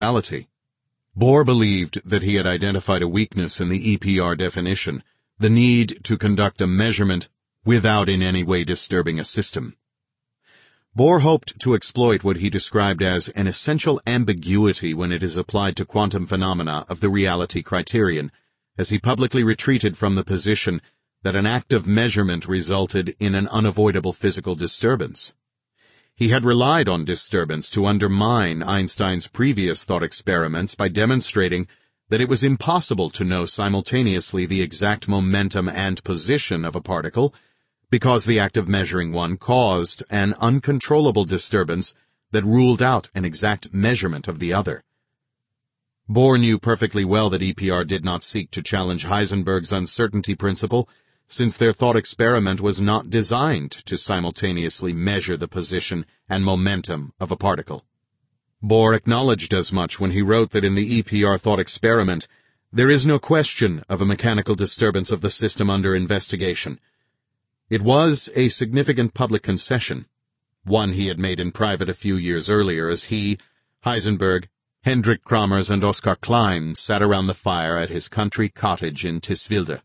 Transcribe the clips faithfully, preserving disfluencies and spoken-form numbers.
reality. Bohr believed that he had identified a weakness in the E P R definition, the need to conduct a measurement without in any way disturbing a system. Bohr hoped to exploit what he described as an essential ambiguity when it is applied to quantum phenomena of the reality criterion, as he publicly retreated from the position that an act of measurement resulted in an unavoidable physical disturbance. He had relied on disturbance to undermine Einstein's previous thought experiments by demonstrating that it was impossible to know simultaneously the exact momentum and position of a particle, because the act of measuring one caused an uncontrollable disturbance that ruled out an exact measurement of the other. Bohr knew perfectly well that E P R did not seek to challenge Heisenberg's uncertainty principle, since their thought experiment was not designed to simultaneously measure the position and momentum of a particle. Bohr acknowledged as much when he wrote that in the E P R thought experiment, there is no question of a mechanical disturbance of the system under investigation. It was a significant public concession, one he had made in private a few years earlier as he, Heisenberg, Hendrik Kramers, and Oskar Klein sat around the fire at his country cottage in Tisvilde.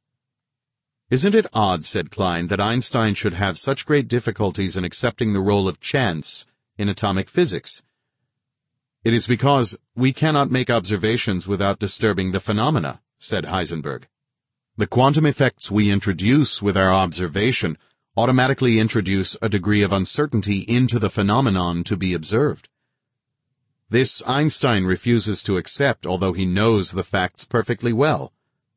"Isn't it odd," said Klein, "that Einstein should have such great difficulties in accepting the role of chance in atomic physics?" "It is because we cannot make observations without disturbing the phenomena," said Heisenberg. "The quantum effects we introduce with our observation automatically introduce a degree of uncertainty into the phenomenon to be observed. This Einstein refuses to accept, although he knows the facts perfectly well."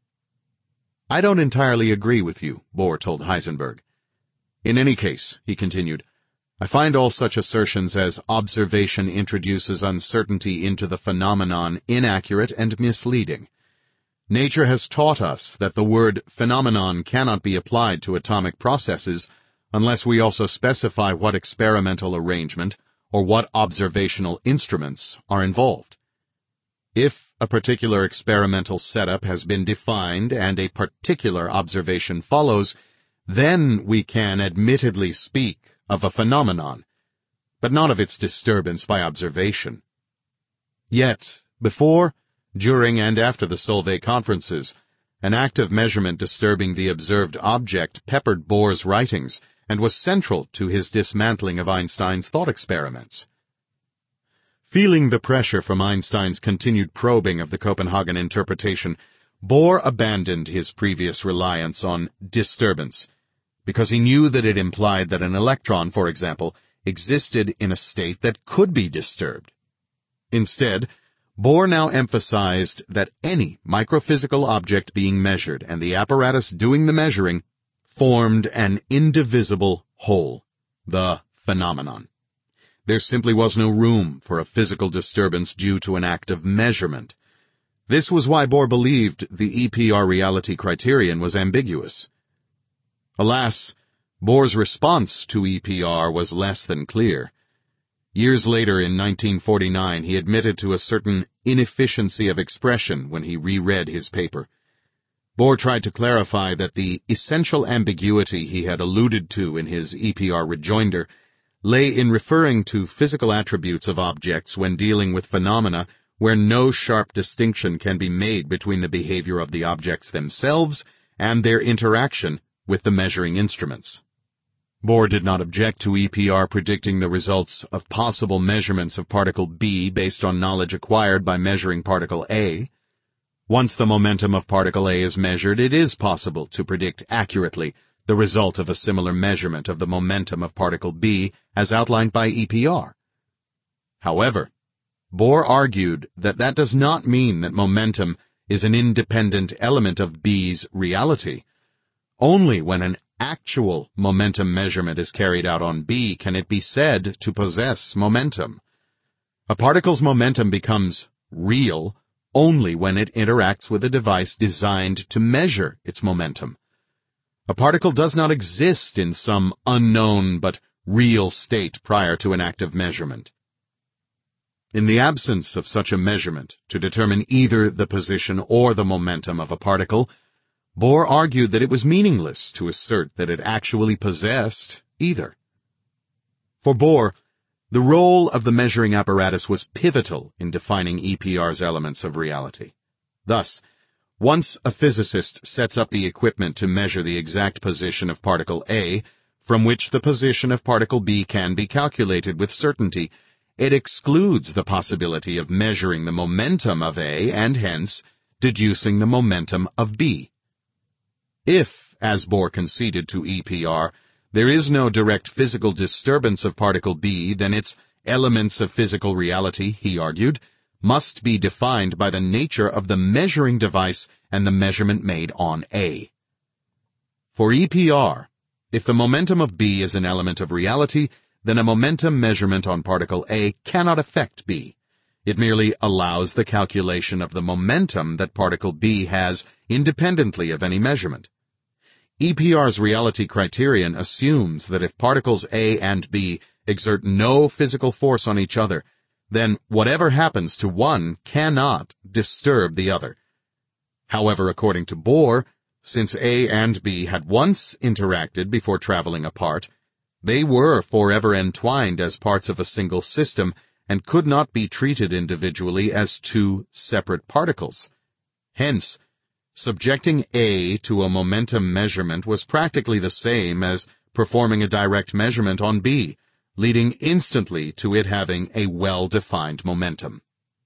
"I don't entirely agree with you," Bohr told Heisenberg. "In any case," he continued, "I find all such assertions as observation introduces uncertainty into the phenomenon inaccurate and misleading. Nature has taught us that the word phenomenon cannot be applied to atomic processes unless we also specify what experimental arrangement or what observational instruments are involved. If a particular experimental setup has been defined and a particular observation follows, then we can admittedly speak of a phenomenon, but not of its disturbance by observation. Yet, before, during, and after the Solvay conferences, an act of measurement disturbing the observed object peppered Bohr's writings and was central to his dismantling of Einstein's thought experiments. Feeling the pressure from Einstein's continued probing of the Copenhagen interpretation, Bohr abandoned his previous reliance on disturbance, because he knew that it implied that an electron, for example, existed in a state that could be disturbed. Instead, Bohr now emphasized that any microphysical object being measured and the apparatus doing the measuring formed an indivisible whole, the phenomenon. There simply was no room for a physical disturbance due to an act of measurement. This was why Bohr believed the E P R reality criterion was ambiguous. Alas, Bohr's response to E P R was less than clear. Years later, in nineteen forty-nine, he admitted to a certain inefficiency of expression when he reread his paper. Bohr tried to clarify that the essential ambiguity he had alluded to in his E P R rejoinder lay in referring to physical attributes of objects when dealing with phenomena where no sharp distinction can be made between the behavior of the objects themselves and their interaction with the measuring instruments. Bohr did not object to E P R predicting the results of possible measurements of particle B based on knowledge acquired by measuring particle A. Once the momentum of particle A is measured, it is possible to predict accurately the result of a similar measurement of the momentum of particle B as outlined by E P R. However, Bohr argued that that does not mean that momentum is an independent element of B's reality. Only when an actual momentum measurement is carried out on B can it be said to possess momentum. A particle's momentum becomes real only when it interacts with a device designed to measure its momentum. A particle does not exist in some unknown but real state prior to an act of measurement. In the absence of such a measurement to determine either the position or the momentum of a particle, Bohr argued that it was meaningless to assert that it actually possessed either. For Bohr, The role of the measuring apparatus was pivotal in defining E P R's elements of reality. Thus, once a physicist sets up the equipment to measure the exact position of particle A, from which the position of particle B can be calculated with certainty, it excludes the possibility of measuring the momentum of A and hence deducing the momentum of B. If, as Bohr conceded to E P R, there is no direct physical disturbance of particle B, then its elements of physical reality, he argued, must be defined by the nature of the measuring device and the measurement made on A. For E P R, if the momentum of B is an element of reality, then a momentum measurement on particle A cannot affect B. It merely allows the calculation of the momentum that particle B has independently of any measurement. E P R's reality criterion assumes that if particles A and B exert no physical force on each other, then whatever happens to one cannot disturb the other. However, according to Bohr, since A and B had once interacted before traveling apart, they were forever entwined as parts of a single system and could not be treated individually as two separate particles. Hence, subjecting A to a momentum measurement was practically the same as performing a direct measurement on B, leading instantly to it having a well-defined momentum.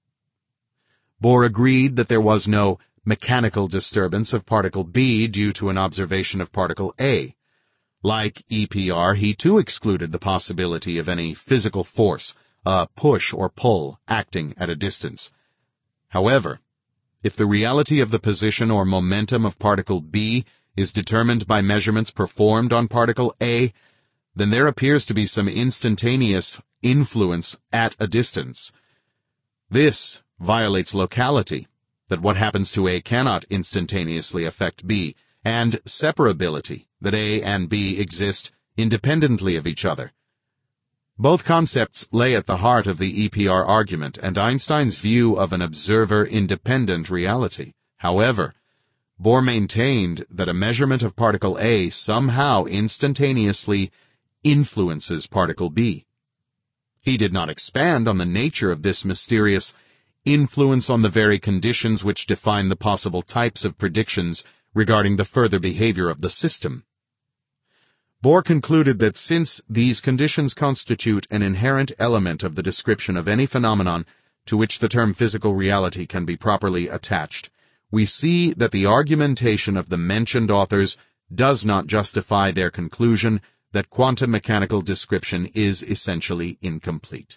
Bohr agreed that there was no mechanical disturbance of particle B due to an observation of particle A. Like E P R, he too excluded the possibility of any physical force, a push or pull, acting at a distance. However, if the reality of the position or momentum of particle B is determined by measurements performed on particle A, then there appears to be some instantaneous influence at a distance. This violates locality, that what happens to A cannot instantaneously affect B, and separability, that A and B exist independently of each other. Both concepts lay at the heart of the E P R argument and Einstein's view of an observer-independent reality. However, Bohr maintained that a measurement of particle A somehow instantaneously influences particle B. He did not expand on the nature of this mysterious influence on the very conditions which define the possible types of predictions regarding the further behavior of the system. Bohr concluded that since these conditions constitute an inherent element of the description of any phenomenon to which the term physical reality can be properly attached, we see that the argumentation of the mentioned authors does not justify their conclusion that quantum mechanical description is essentially incomplete.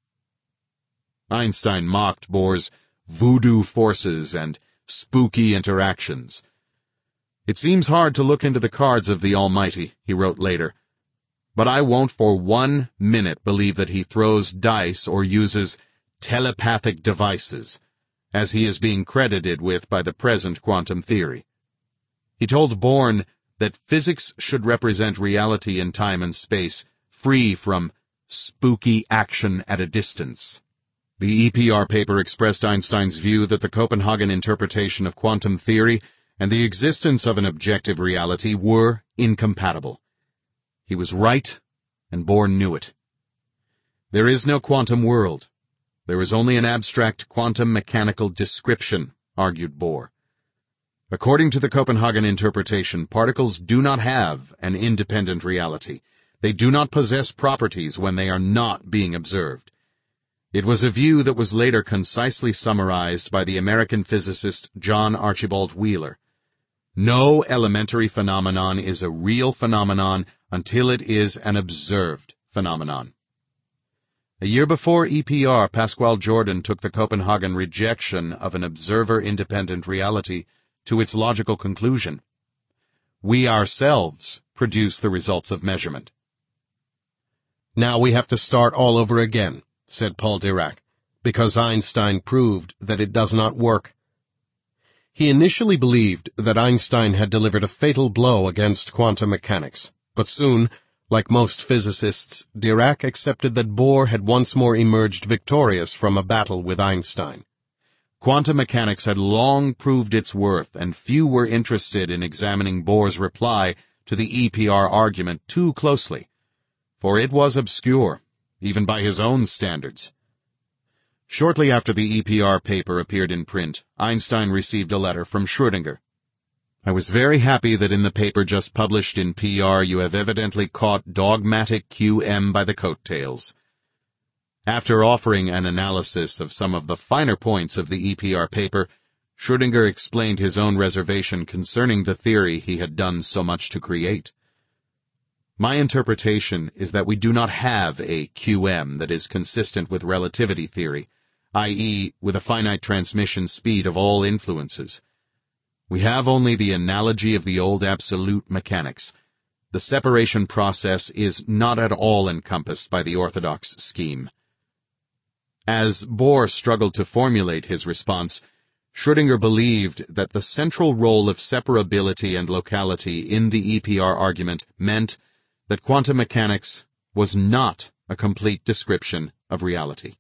Einstein mocked Bohr's voodoo forces and spooky interactions. "It seems hard to look into the cards of the Almighty," he wrote later, "but I won't for one minute believe that he throws dice or uses telepathic devices, as he is being credited with by the present quantum theory." He told Born that physics should represent reality in time and space, free from spooky action at a distance. The E P R paper expressed Einstein's view that the Copenhagen interpretation of quantum theory and the existence of an objective reality were incompatible. He was right, and Bohr knew it. There is no quantum world. There is only an abstract quantum mechanical description, argued Bohr. According to the Copenhagen interpretation, particles do not have an independent reality. They do not possess properties when they are not being observed. It was a view that was later concisely summarized by the American physicist John Archibald Wheeler. No elementary phenomenon is a real phenomenon until it is an observed phenomenon. A year before E P R, Pascual Jordan took the Copenhagen rejection of an observer-independent reality to its logical conclusion. We ourselves produce the results of measurement. "Now we have to start all over again," said Paul Dirac, "because Einstein proved that it does not work." He initially believed that Einstein had delivered a fatal blow against quantum mechanics, but soon, like most physicists, Dirac accepted that Bohr had once more emerged victorious from a battle with Einstein. Quantum mechanics had long proved its worth, and few were interested in examining Bohr's reply to the E P R argument too closely, for it was obscure, even by his own standards. Shortly after the E P R paper appeared in print, Einstein received a letter from Schrödinger. "I was very happy that in the paper just published in P R you have evidently caught dogmatic Q M by the coattails." After offering an analysis of some of the finer points of the E P R paper, Schrödinger explained his own reservation concerning the theory he had done so much to create. "My interpretation is that we do not have a Q M that is consistent with relativity theory, that is, with a finite transmission speed of all influences. We have only the analogy of the old absolute mechanics. The separation process is not at all encompassed by the orthodox scheme." As Bohr struggled to formulate his response, Schrödinger believed that the central role of separability and locality in the E P R argument meant that quantum mechanics was not a complete description of reality.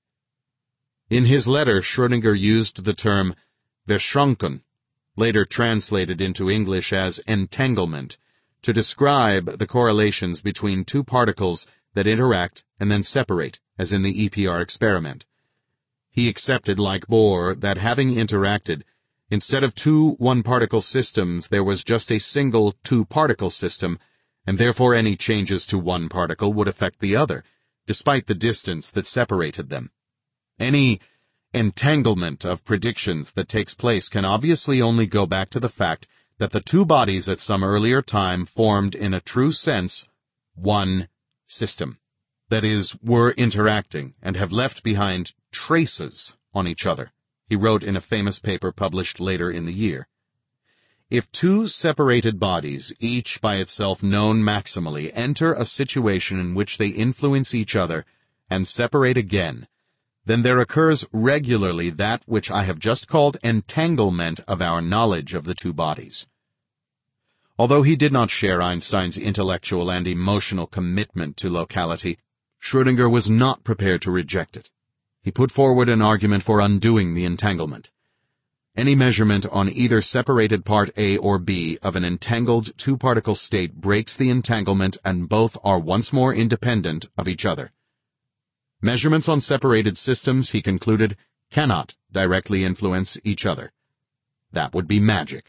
In his letter, Schrödinger used the term Verschränkung, later translated into English as entanglement, to describe the correlations between two particles that interact and then separate, as in the E P R experiment. He accepted, like Bohr, that having interacted, instead of two one-particle systems there was just a single two-particle system, and therefore any changes to one particle would affect the other, despite the distance that separated them. Any entanglement of predictions that takes place can obviously only go back to the fact that the two bodies at some earlier time formed in a true sense one system. That is, were interacting and have left behind traces on each other, he wrote in a famous paper published later in the year. If two separated bodies, each by itself known maximally, enter a situation in which they influence each other and separate again, then there occurs regularly that which I have just called entanglement of our knowledge of the two bodies. Although he did not share Einstein's intellectual and emotional commitment to locality, Schrödinger was not prepared to reject it. He put forward an argument for undoing the entanglement. Any measurement on either separated part A or B of an entangled two-particle state breaks the entanglement and both are once more independent of each other. Measurements on separated systems, he concluded, cannot directly influence each other. That would be magic.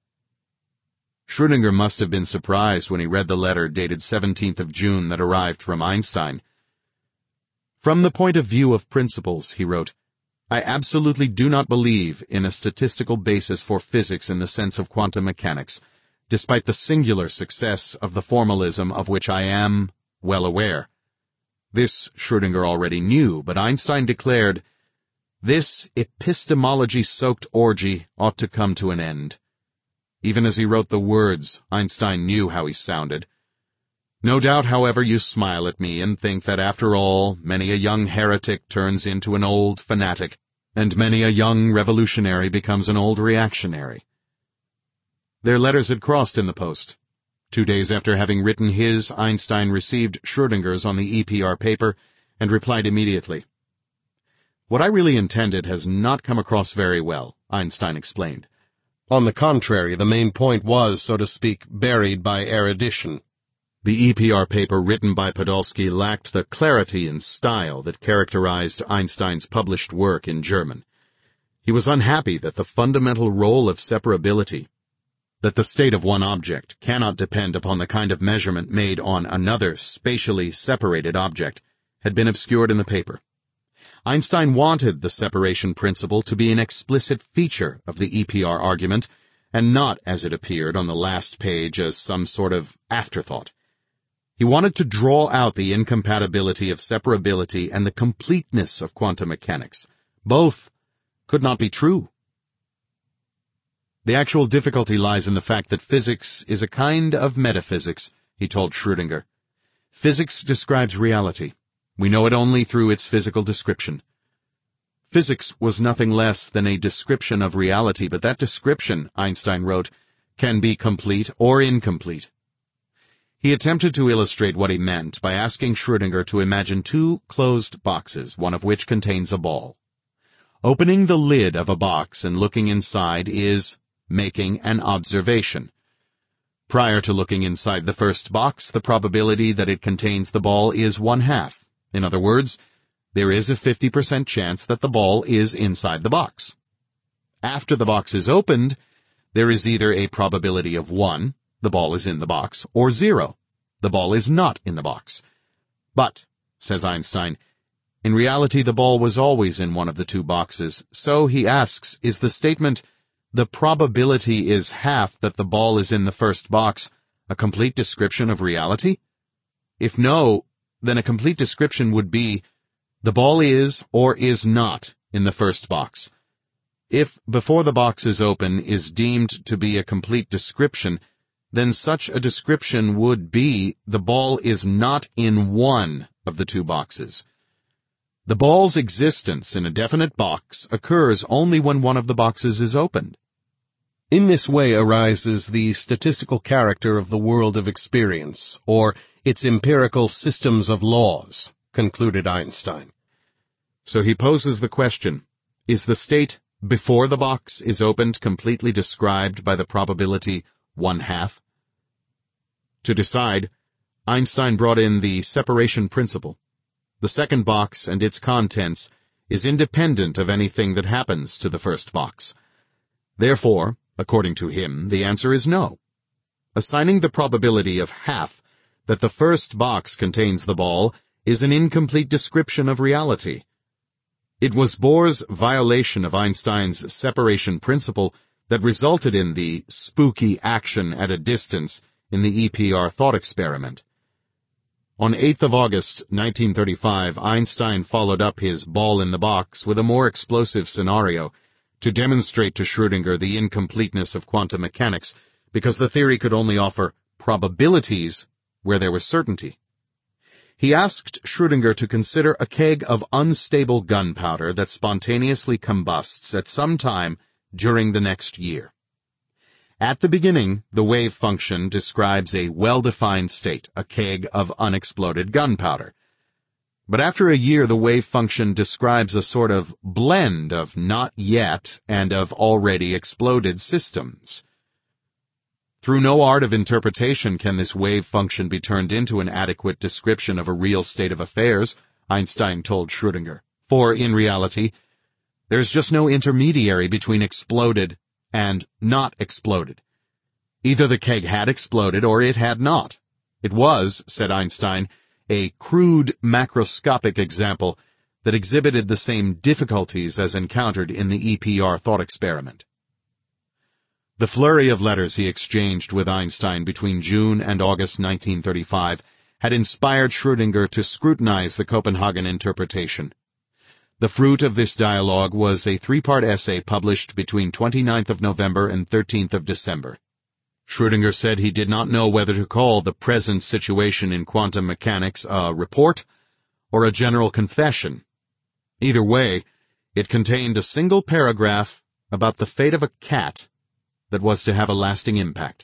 Schrödinger must have been surprised when he read the letter dated seventeenth of June that arrived from Einstein. "From the point of view of principles," he wrote, "I absolutely do not believe in a statistical basis for physics in the sense of quantum mechanics, despite the singular success of the formalism of which I am well aware." This Schrödinger already knew, but Einstein declared, "This epistemology-soaked orgy ought to come to an end." Even as he wrote the words, Einstein knew how he sounded. "No doubt, however, you smile at me and think that after all, many a young heretic turns into an old fanatic, and many a young revolutionary becomes an old reactionary." Their letters had crossed in the post. Two days after having written his, Einstein received Schrödinger's on the E P R paper and replied immediately. "What I really intended has not come across very well," Einstein explained. "On the contrary, the main point was, so to speak, buried by erudition." The E P R paper written by Podolsky lacked the clarity and style that characterized Einstein's published work in German. He was unhappy that the fundamental role of separability, that the state of one object cannot depend upon the kind of measurement made on another spatially separated object, had been obscured in the paper. Einstein wanted the separation principle to be an explicit feature of the E P R argument, and not, as it appeared on the last page, as some sort of afterthought. He wanted to draw out the incompatibility of separability and the completeness of quantum mechanics. Both could not be true. "The actual difficulty lies in the fact that physics is a kind of metaphysics," he told Schrödinger. "Physics describes reality. We know it only through its physical description." Physics was nothing less than a description of reality, but that description, Einstein wrote, can be complete or incomplete. He attempted to illustrate what he meant by asking Schrödinger to imagine two closed boxes, one of which contains a ball. Opening the lid of a box and looking inside is making an observation. Prior to looking inside the first box, the probability that it contains the ball is one half, In other words, there is a fifty percent chance that the ball is inside the box. After the box is opened, there is either a probability of one, the ball is in the box, or zero, the ball is not in the box. But, says Einstein, in reality the ball was always in one of the two boxes, so he asks, is the statement, the probability is half that the ball is in the first box, a complete description of reality? If no, then a complete description would be, the ball is or is not in the first box. If before the box is open is deemed to be a complete description, then such a description would be, the ball is not in one of the two boxes. The ball's existence in a definite box occurs only when one of the boxes is opened. In this way arises the statistical character of the world of experience, or its empirical systems of laws, concluded Einstein. So he poses the question, is the state before the box is opened completely described by the probability one half? To decide, Einstein brought in the separation principle. The second box and its contents is independent of anything that happens to the first box. Therefore, according to him, the answer is no. Assigning the probability of half that the first box contains the ball is an incomplete description of reality. It was Bohr's violation of Einstein's separation principle that resulted in the spooky action at a distance in the E P R thought experiment. On eighth of August, nineteen thirty-five, Einstein followed up his ball in the box with a more explosive scenario to demonstrate to Schrödinger the incompleteness of quantum mechanics, because the theory could only offer probabilities where there was certainty. He asked Schrödinger to consider a keg of unstable gunpowder that spontaneously combusts at some time during the next year. At the beginning, the wave function describes a well-defined state, a keg of unexploded gunpowder. But after a year, the wave function describes a sort of blend of not yet and of already exploded systems. Through no art of interpretation can this wave function be turned into an adequate description of a real state of affairs, Einstein told Schrödinger. For, in reality, there's just no intermediary between exploded and not exploded. Either the keg had exploded or it had not. It was, said Einstein, a crude macroscopic example that exhibited the same difficulties as encountered in the E P R thought experiment. The flurry of letters he exchanged with Einstein between June and August nineteen thirty-five had inspired Schrödinger to scrutinize the Copenhagen interpretation. The fruit of this dialogue was a three-part essay published between twenty-ninth of November and thirteenth of December. Schrödinger said he did not know whether to call the present situation in quantum mechanics a report or a general confession. Either way, it contained a single paragraph about the fate of a cat that was to have a lasting impact.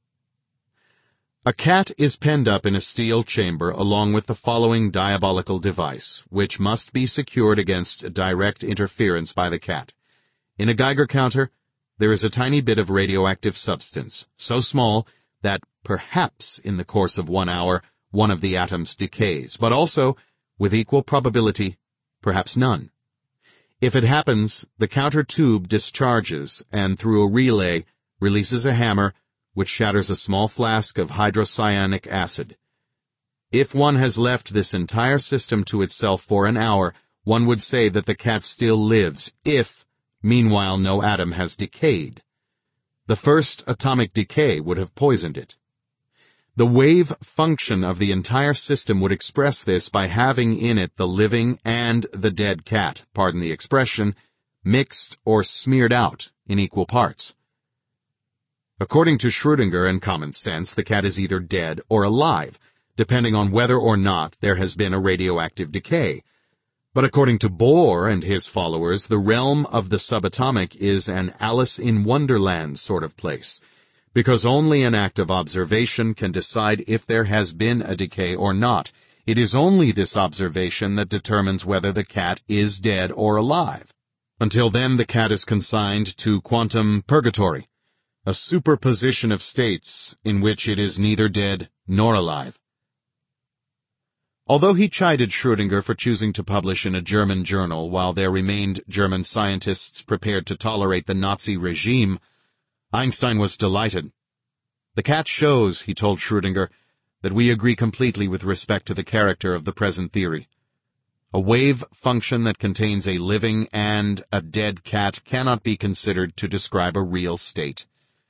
A cat is penned up in a steel chamber along with the following diabolical device, which must be secured against direct interference by the cat. In a Geiger counter, there is a tiny bit of radioactive substance, so small that perhaps in the course of one hour one of the atoms decays, but also, with equal probability, perhaps none. If it happens, the counter tube discharges and through a relay releases a hammer which shatters a small flask of hydrocyanic acid. If one has left this entire system to itself for an hour, one would say that the cat still lives, if, meanwhile, no atom has decayed. The first atomic decay would have poisoned it. The wave function of the entire system would express this by having in it the living and the dead cat, pardon the expression, mixed or smeared out in equal parts. According to Schrödinger and common sense, the cat is either dead or alive, depending on whether or not there has been a radioactive decay. But according to Bohr and his followers, the realm of the subatomic is an Alice in Wonderland sort of place, because only an act of observation can decide if there has been a decay or not. It is only this observation that determines whether the cat is dead or alive. Until then, the cat is consigned to quantum purgatory, a superposition of states in which it is neither dead nor alive. Although he chided Schrödinger for choosing to publish in a German journal while there remained German scientists prepared to tolerate the Nazi regime, Einstein was delighted. "The cat shows," he told Schrödinger, "that we agree completely with respect to the character of the present theory. A wave function that contains a living and a dead cat cannot be considered to describe a real state."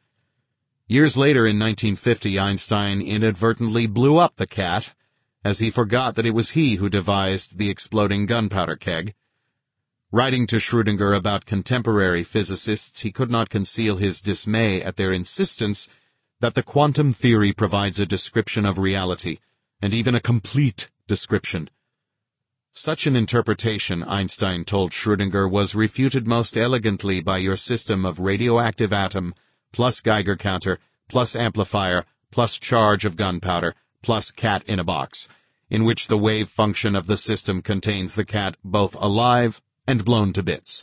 Years later, in nineteen fifty, Einstein inadvertently blew up the cat, as he forgot that it was he who devised the exploding gunpowder keg. Writing to Schrödinger about contemporary physicists, he could not conceal his dismay at their insistence that the quantum theory provides a description of reality, and even a complete description. Such an interpretation, Einstein told Schrödinger, was refuted most elegantly by your system of radioactive atom, plus Geiger counter, plus amplifier, plus charge of gunpowder, plus cat in a box, in which the wave function of the system contains the cat both alive and blown to bits.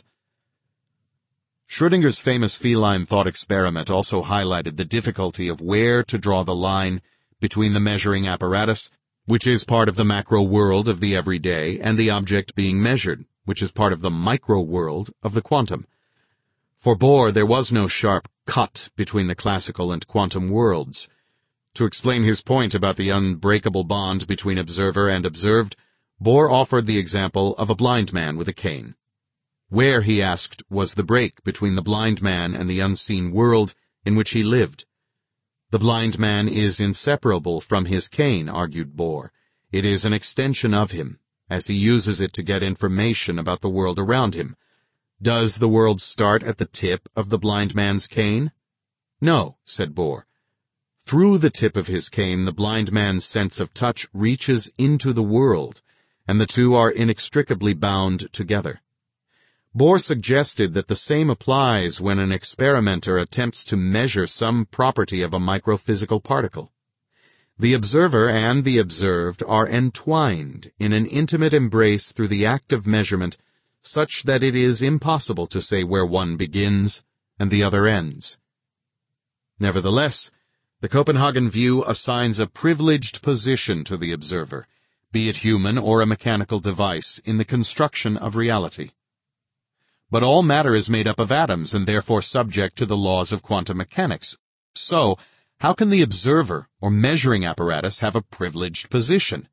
Schrödinger's famous feline thought experiment also highlighted the difficulty of where to draw the line between the measuring apparatus, which is part of the macro world of the everyday, and the object being measured, which is part of the micro world of the quantum. For Bohr, there was no sharp cut between the classical and quantum worlds. To explain his point about the unbreakable bond between observer and observed, Bohr offered the example of a blind man with a cane. Where, he asked, was the break between the blind man and the unseen world in which he lived? The blind man is inseparable from his cane, argued Bohr. It is an extension of him, as he uses it to get information about the world around him. Does the world start at the tip of the blind man's cane? No, said Bohr. Through the tip of his cane, the blind man's sense of touch reaches into the world, and the two are inextricably bound together. Bohr suggested that the same applies when an experimenter attempts to measure some property of a microphysical particle. The observer and the observed are entwined in an intimate embrace through the act of measurement, such that it is impossible to say where one begins and the other ends. Nevertheless, the Copenhagen view assigns a privileged position to the observer, be it human or a mechanical device, in the construction of reality. But all matter is made up of atoms and therefore subject to the laws of quantum mechanics. So, how can the observer or measuring apparatus have a privileged position?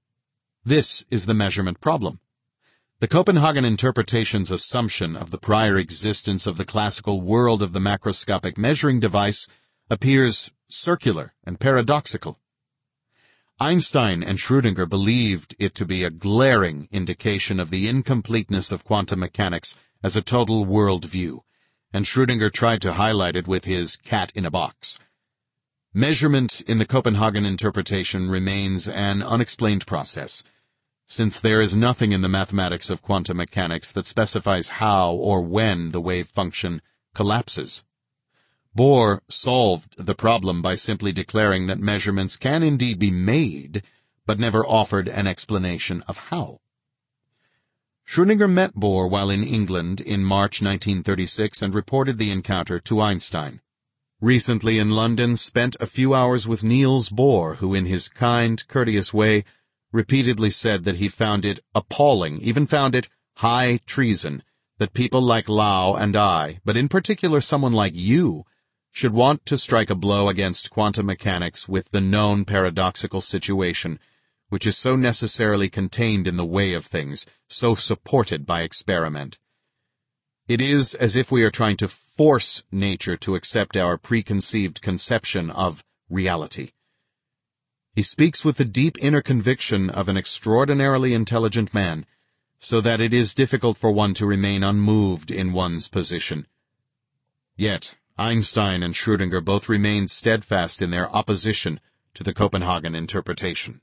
This is the measurement problem. The Copenhagen interpretation's assumption of the prior existence of the classical world of the macroscopic measuring device appears circular and paradoxical. Einstein and Schrödinger believed it to be a glaring indication of the incompleteness of quantum mechanics as a total world view, and Schrödinger tried to highlight it with his cat in a box. Measurement in the Copenhagen interpretation remains an unexplained process, since there is nothing in the mathematics of quantum mechanics that specifies how or when the wave function collapses. Bohr solved the problem by simply declaring that measurements can indeed be made, but never offered an explanation of how. Schrödinger met Bohr while in England in March nineteen thirty-six and reported the encounter to Einstein. Recently in London, spent a few hours with Niels Bohr, who in his kind, courteous way repeatedly said that he found it appalling, even found it high treason, that people like Lau and I, but in particular someone like you, should want to strike a blow against quantum mechanics with the known paradoxical situation, which is so necessarily contained in the way of things, so supported by experiment. It is as if we are trying to force nature to accept our preconceived conception of reality. He speaks with the deep inner conviction of an extraordinarily intelligent man, so that it is difficult for one to remain unmoved in one's position. Yet, Einstein and Schrödinger both remained steadfast in their opposition to the Copenhagen interpretation.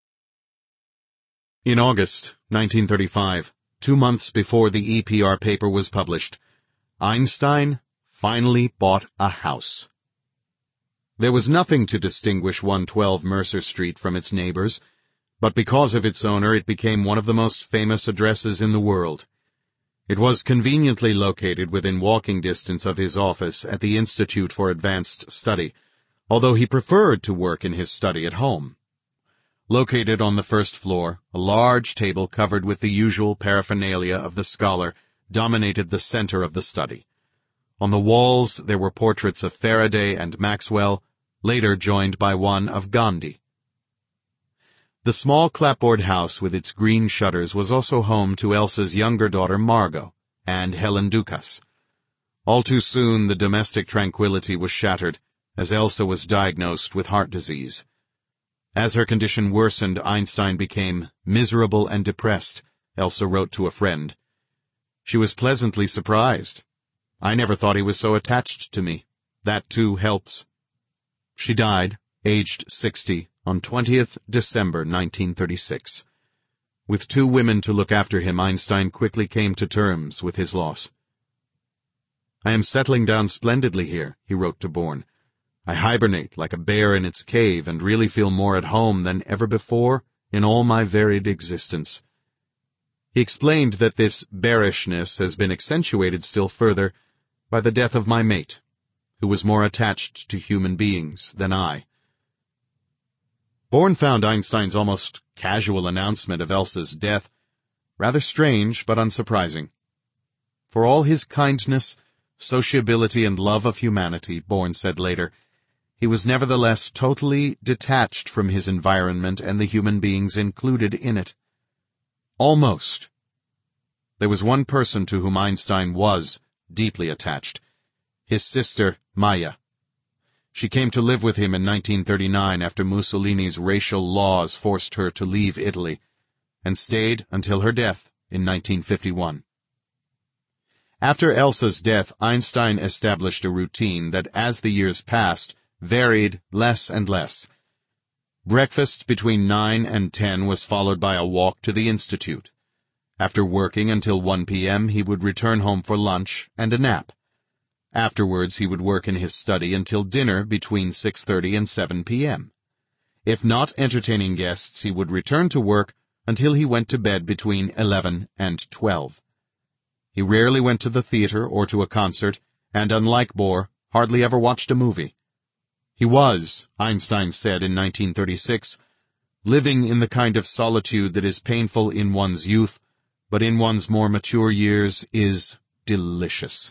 In August nineteen thirty-five, two months before the E P R paper was published, Einstein finally bought a house. There was nothing to distinguish one twelve Mercer Street from its neighbors, but because of its owner it became one of the most famous addresses in the world. It was conveniently located within walking distance of his office at the Institute for Advanced Study, although he preferred to work in his study at home. Located on the first floor, a large table covered with the usual paraphernalia of the scholar dominated the center of the study. On the walls there were portraits of Faraday and Maxwell, later joined by one of Gandhi. The small clapboard house with its green shutters was also home to Elsa's younger daughter Margot and Helen Dukas. All too soon the domestic tranquility was shattered, as Elsa was diagnosed with heart disease. As her condition worsened, Einstein became miserable and depressed, Elsa wrote to a friend. She was pleasantly surprised. I never thought he was so attached to me. That too helps. She died, aged sixty, on twentieth December nineteen thirty-six. With two women to look after him, Einstein quickly came to terms with his loss. I am settling down splendidly here, he wrote to Born. I hibernate like a bear in its cave and really feel more at home than ever before in all my varied existence. He explained that this bearishness has been accentuated still further by the death of my mate, who was more attached to human beings than I. Born found Einstein's almost casual announcement of Elsa's death rather strange but unsurprising. For all his kindness, sociability, and love of humanity, Born said later, he was nevertheless totally detached from his environment and the human beings included in it. Almost. There was one person to whom Einstein was deeply attached, his sister Maya. She came to live with him in nineteen thirty-nine after Mussolini's racial laws forced her to leave Italy, and stayed until her death in nineteen fifty-one. After Elsa's death, Einstein established a routine that, as the years passed, varied less and less. Breakfast between nine and ten was followed by a walk to the Institute. After working until one p.m., he would return home for lunch and a nap. Afterwards, he would work in his study until dinner between six thirty and seven p.m. If not entertaining guests, he would return to work until he went to bed between eleven and twelve. He rarely went to the theater or to a concert, and, unlike Bohr, hardly ever watched a movie. He was, Einstein said in nineteen thirty-six, living in the kind of solitude that is painful in one's youth, but in one's more mature years is delicious.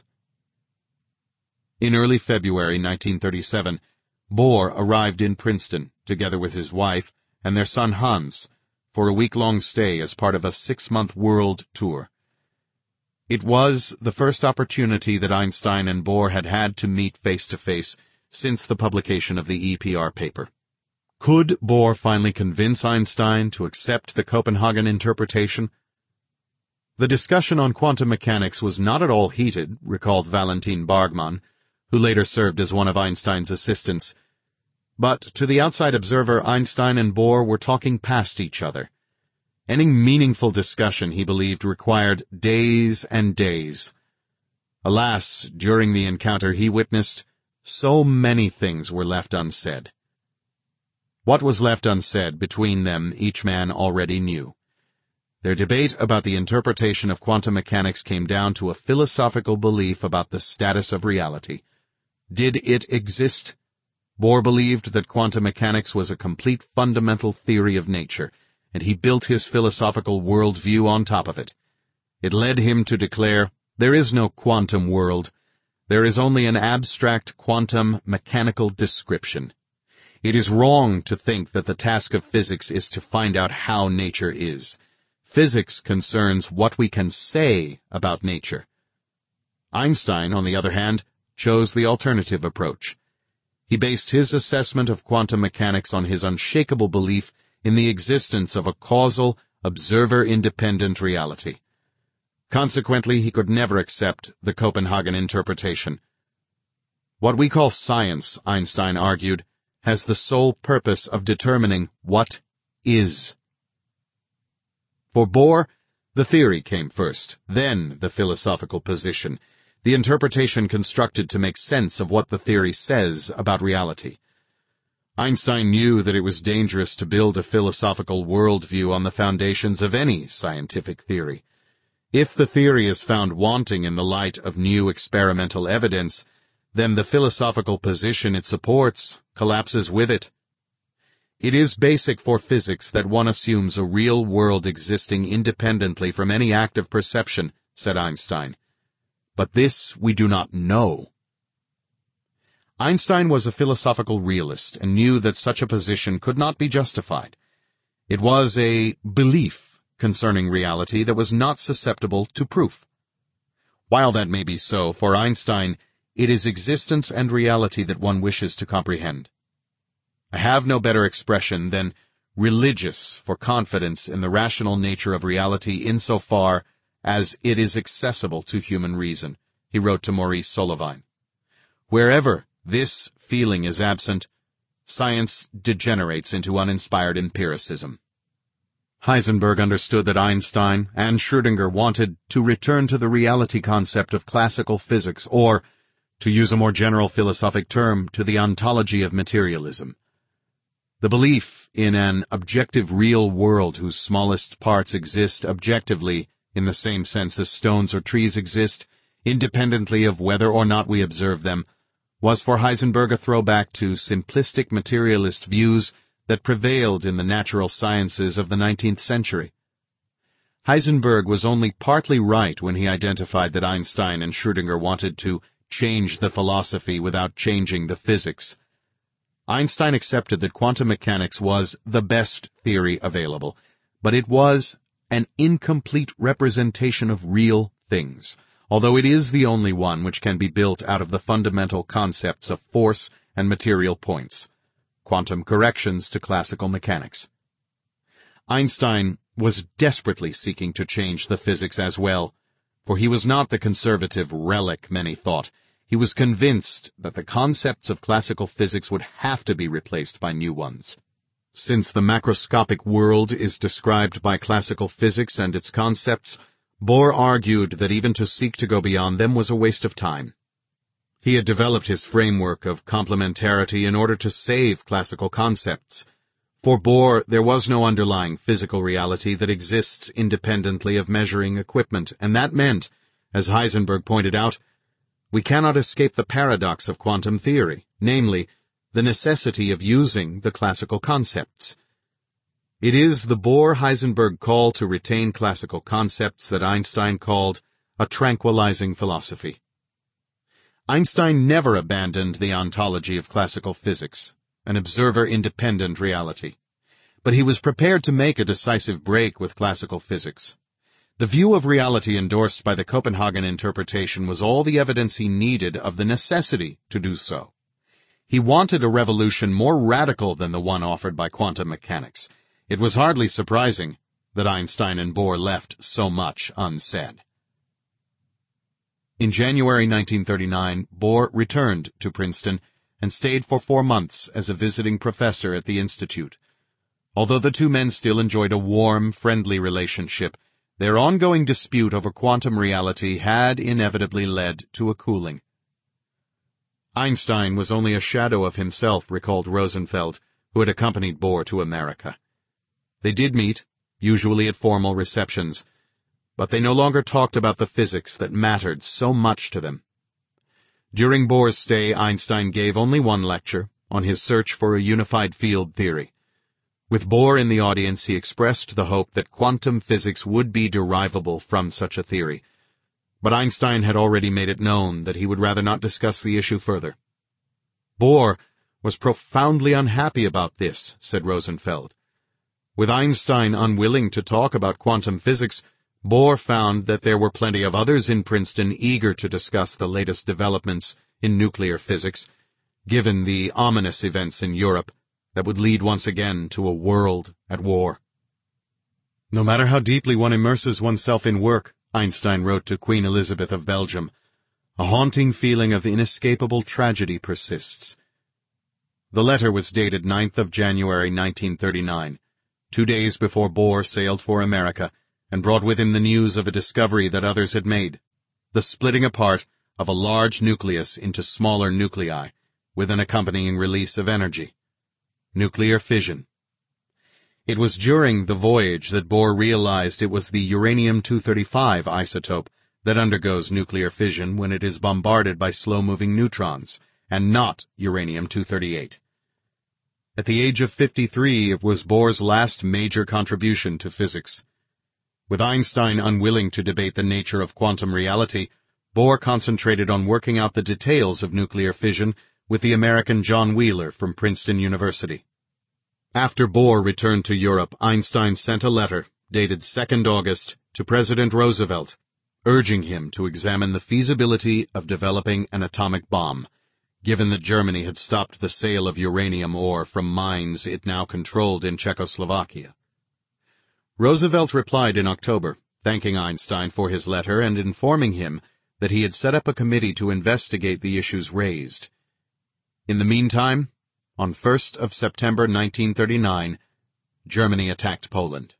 In early February nineteen thirty-seven, Bohr arrived in Princeton, together with his wife and their son Hans, for a week-long stay as part of a six-month world tour. It was the first opportunity that Einstein and Bohr had had to meet face-to-face since the publication of the E P R paper. Could Bohr finally convince Einstein to accept the Copenhagen interpretation? The discussion on quantum mechanics was not at all heated, recalled Valentin Bargmann, who later served as one of Einstein's assistants. But to the outside observer, Einstein and Bohr were talking past each other. Any meaningful discussion, he believed, required days and days. Alas, during the encounter he witnessed, so many things were left unsaid. What was left unsaid between them each man already knew. Their debate about the interpretation of quantum mechanics came down to a philosophical belief about the status of reality. Did it exist? Bohr believed that quantum mechanics was a complete fundamental theory of nature, and he built his philosophical worldview on top of it. It led him to declare, there is no quantum world. There is only an abstract quantum mechanical description. It is wrong to think that the task of physics is to find out how nature is. Physics concerns what we can say about nature. Einstein, on the other hand, chose the alternative approach. He based his assessment of quantum mechanics on his unshakable belief in the existence of a causal, observer-independent reality. Consequently, he could never accept the Copenhagen interpretation. What we call science, Einstein argued, has the sole purpose of determining what is. For Bohr, the theory came first, then the philosophical position, the interpretation constructed to make sense of what the theory says about reality. Einstein knew that it was dangerous to build a philosophical worldview on the foundations of any scientific theory. If the theory is found wanting in the light of new experimental evidence, then the philosophical position it supports collapses with it. It is basic for physics that one assumes a real world existing independently from any act of perception, said Einstein. But this we do not know. Einstein was a philosophical realist and knew that such a position could not be justified. It was a belief concerning reality that was not susceptible to proof. While that may be so, for Einstein, it is existence and reality that one wishes to comprehend. I have no better expression than religious for confidence in the rational nature of reality insofar as it is accessible to human reason, he wrote to Maurice Solovine. Wherever this feeling is absent, science degenerates into uninspired empiricism. Heisenberg understood that Einstein and Schrödinger wanted to return to the reality concept of classical physics, or, to use a more general philosophic term, to the ontology of materialism. The belief in an objective real world whose smallest parts exist objectively in the same sense as stones or trees exist, independently of whether or not we observe them, was for Heisenberg a throwback to simplistic materialist views that prevailed in the natural sciences of the nineteenth century. Heisenberg was only partly right when he identified that Einstein and Schrödinger wanted to change the philosophy without changing the physics. Einstein accepted that quantum mechanics was the best theory available, but it was an incomplete representation of real things, although it is the only one which can be built out of the fundamental concepts of force and material points, quantum corrections to classical mechanics. Einstein was desperately seeking to change the physics as well, for he was not the conservative relic many thought. He was convinced that the concepts of classical physics would have to be replaced by new ones. Since the macroscopic world is described by classical physics and its concepts, Bohr argued that even to seek to go beyond them was a waste of time. He had developed his framework of complementarity in order to save classical concepts. For Bohr, there was no underlying physical reality that exists independently of measuring equipment, and that meant, as Heisenberg pointed out, we cannot escape the paradox of quantum theory, namely, the necessity of using the classical concepts. It is the Bohr-Heisenberg call to retain classical concepts that Einstein called a tranquilizing philosophy. Einstein never abandoned the ontology of classical physics, an observer-independent reality, but he was prepared to make a decisive break with classical physics. The view of reality endorsed by the Copenhagen interpretation was all the evidence he needed of the necessity to do so. He wanted a revolution more radical than the one offered by quantum mechanics. It was hardly surprising that Einstein and Bohr left so much unsaid. In January nineteen thirty-nine, Bohr returned to Princeton and stayed for four months as a visiting professor at the institute. Although the two men still enjoyed a warm, friendly relationship, their ongoing dispute over quantum reality had inevitably led to a cooling. Einstein was only a shadow of himself, recalled Rosenfeld, who had accompanied Bohr to America. They did meet, usually at formal receptions, but they no longer talked about the physics that mattered so much to them. During Bohr's stay, Einstein gave only one lecture on his search for a unified field theory. With Bohr in the audience, he expressed the hope that quantum physics would be derivable from such a theory, but Einstein had already made it known that he would rather not discuss the issue further. Bohr was profoundly unhappy about this, said Rosenfeld. With Einstein unwilling to talk about quantum physics, Bohr found that there were plenty of others in Princeton eager to discuss the latest developments in nuclear physics, given the ominous events in Europe that would lead once again to a world at war. No matter how deeply one immerses oneself in work, Einstein wrote to Queen Elizabeth of Belgium, a haunting feeling of inescapable tragedy persists. The letter was dated ninth of January nineteen thirty-nine, two days before Bohr sailed for America, and brought with him the news of a discovery that others had made, the splitting apart of a large nucleus into smaller nuclei, with an accompanying release of energy. Nuclear fission. It was during the voyage that Bohr realized it was the uranium two thirty-five isotope that undergoes nuclear fission when it is bombarded by slow-moving neutrons, and not uranium two thirty-eight. At the age of fifty-three, it was Bohr's last major contribution to physics. With Einstein unwilling to debate the nature of quantum reality, Bohr concentrated on working out the details of nuclear fission with the American John Wheeler from Princeton University. After Bohr returned to Europe, Einstein sent a letter, dated second August, to President Roosevelt, urging him to examine the feasibility of developing an atomic bomb, given that Germany had stopped the sale of uranium ore from mines it now controlled in Czechoslovakia. Roosevelt replied in October, thanking Einstein for his letter and informing him that he had set up a committee to investigate the issues raised. In the meantime, on first of September nineteen thirty-nine, Germany attacked Poland.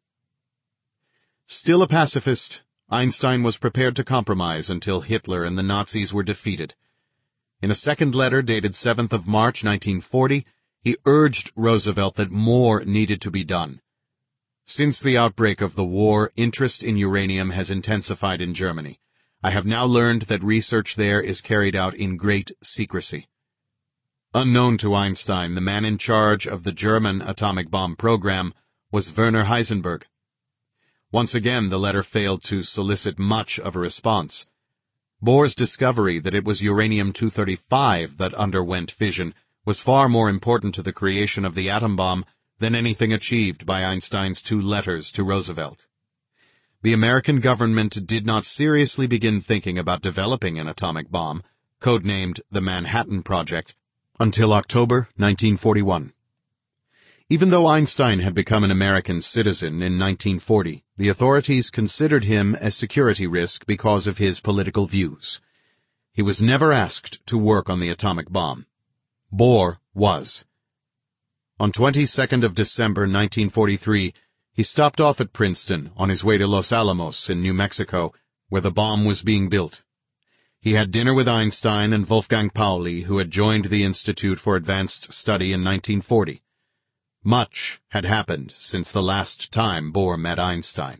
Still a pacifist, Einstein was prepared to compromise until Hitler and the Nazis were defeated. In a second letter dated seventh of March nineteen forty, he urged Roosevelt that more needed to be done. Since the outbreak of the war, interest in uranium has intensified in Germany. I have now learned that research there is carried out in great secrecy. Unknown to Einstein, the man in charge of the German atomic bomb program was Werner Heisenberg. Once again, the letter failed to solicit much of a response. Bohr's discovery that it was uranium two thirty-five that underwent fission was far more important to the creation of the atom bomb than anything achieved by Einstein's two letters to Roosevelt. The American government did not seriously begin thinking about developing an atomic bomb, codenamed the Manhattan Project, until October nineteen forty-one. Even though Einstein had become an American citizen in nineteen forty, the authorities considered him a security risk because of his political views. He was never asked to work on the atomic bomb. Bohr was. On twenty-second of December nineteen forty-three, he stopped off at Princeton on his way to Los Alamos in New Mexico, where the bomb was being built. He had dinner with Einstein and Wolfgang Pauli, who had joined the Institute for Advanced Study in nineteen forty. Much had happened since the last time Bohr met Einstein.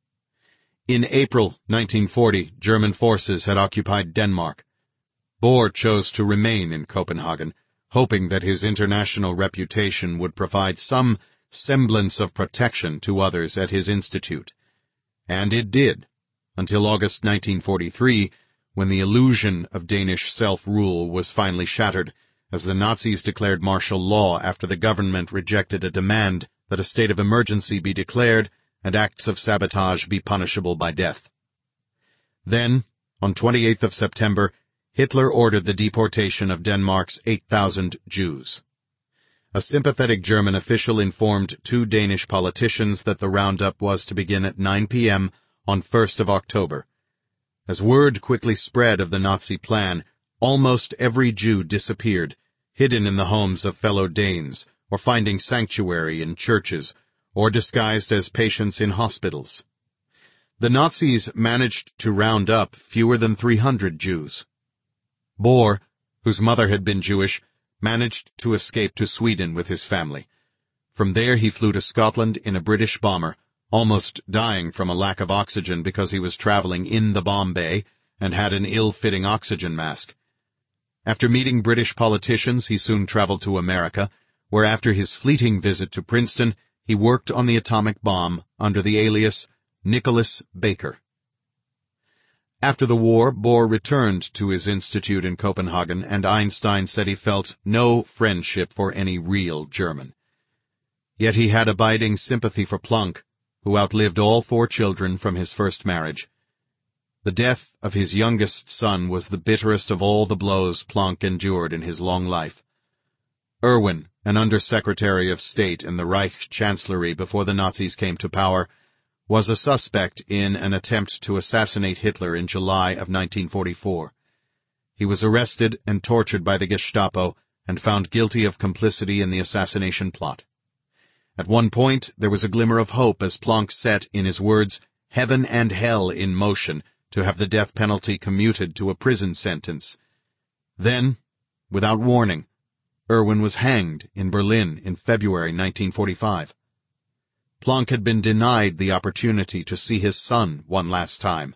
In April nineteen forty, German forces had occupied Denmark. Bohr chose to remain in Copenhagen, hoping that his international reputation would provide some semblance of protection to others at his institute. And it did, until August nineteen forty-three, when the illusion of Danish self-rule was finally shattered, as the Nazis declared martial law after the government rejected a demand that a state of emergency be declared and acts of sabotage be punishable by death. Then, on twenty-eighth of September, Hitler ordered the deportation of Denmark's eight thousand Jews. A sympathetic German official informed two Danish politicians that the roundup was to begin at nine p.m. on first of October. As word quickly spread of the Nazi plan, almost every Jew disappeared, hidden in the homes of fellow Danes, or finding sanctuary in churches, or disguised as patients in hospitals. The Nazis managed to round up fewer than three hundred Jews. Bohr, whose mother had been Jewish, managed to escape to Sweden with his family. From there he flew to Scotland in a British bomber, almost dying from a lack of oxygen because he was traveling in the bomb bay and had an ill-fitting oxygen mask. After meeting British politicians, he soon traveled to America, where after his fleeting visit to Princeton, he worked on the atomic bomb under the alias Nicholas Baker. After the war, Bohr returned to his institute in Copenhagen, and Einstein said he felt no friendship for any real German. Yet he had abiding sympathy for Planck, who outlived all four children from his first marriage. The death of his youngest son was the bitterest of all the blows Planck endured in his long life. Erwin, an Under-Secretary of State in the Reich Chancellery before the Nazis came to power, was a suspect in an attempt to assassinate Hitler in July of nineteen forty-four. He was arrested and tortured by the Gestapo and found guilty of complicity in the assassination plot. At one point, there was a glimmer of hope as Planck set, in his words, heaven and hell in motion to have the death penalty commuted to a prison sentence. Then, without warning, Erwin was hanged in Berlin in February nineteen forty-five. Planck had been denied the opportunity to see his son one last time.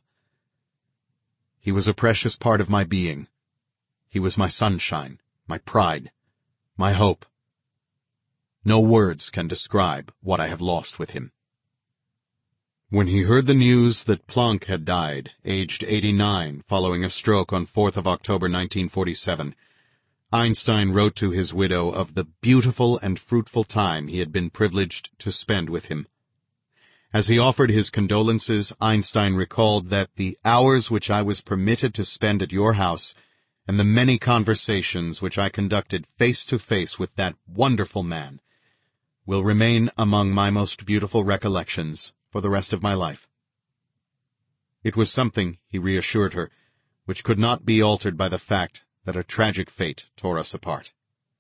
He was a precious part of my being. He was my sunshine, my pride, my hope. No words can describe what I have lost with him. When he heard the news that Planck had died, aged eighty-nine, following a stroke on fourth of October nineteen forty-seven, Einstein wrote to his widow of the beautiful and fruitful time he had been privileged to spend with him. As he offered his condolences, Einstein recalled that the hours which I was permitted to spend at your house and the many conversations which I conducted face to face with that wonderful man will remain among my most beautiful recollections for the rest of my life. It was something, he reassured her, which could not be altered by the fact that a tragic fate tore us apart.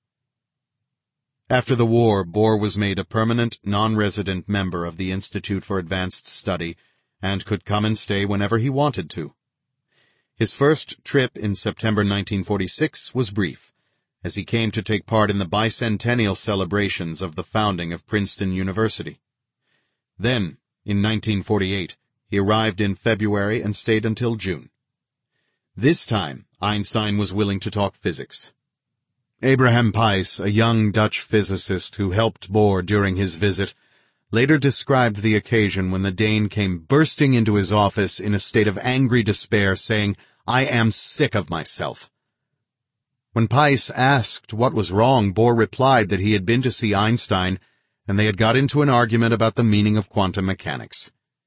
After the war, Bohr was made a permanent, non-resident member of the Institute for Advanced Study and could come and stay whenever he wanted to. His first trip in September nineteen forty-six was brief, as he came to take part in the bicentennial celebrations of the founding of Princeton University. Then, in nineteen forty-eight, he arrived in February and stayed until June. This time, Einstein was willing to talk physics. Abraham Pais, a young Dutch physicist who helped Bohr during his visit, later described the occasion when the Dane came bursting into his office in a state of angry despair, saying, "I am sick of myself." When Pais asked what was wrong, Bohr replied that he had been to see Einstein, and they had got into an argument about the meaning of quantum mechanics.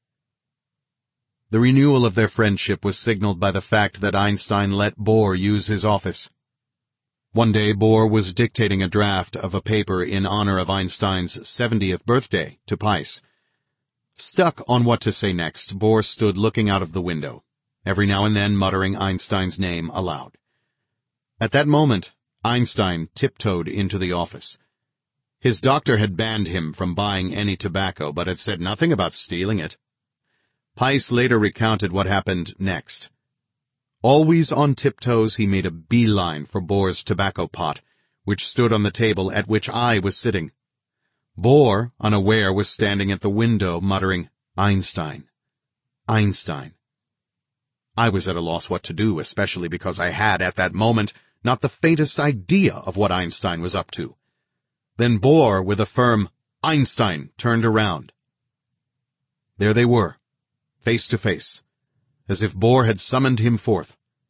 The renewal of their friendship was signaled by the fact that Einstein let Bohr use his office. One day, Bohr was dictating a draft of a paper in honor of Einstein's seventieth birthday to Pais. Stuck on what to say next, Bohr stood looking out of the window, every now and then muttering Einstein's name aloud. At that moment, Einstein tiptoed into the office. His doctor had banned him from buying any tobacco, but had said nothing about stealing it. Pais later recounted what happened next. Always on tiptoes, he made a beeline for Bohr's tobacco pot, which stood on the table at which I was sitting. Bohr, unaware, was standing at the window, muttering, "Einstein, Einstein." I was at a loss what to do, especially because I had, at that moment, not the faintest idea of what Einstein was up to. Then Bohr, with a firm, "Einstein," turned around. There they were, face to face, as if Bohr had summoned him forth.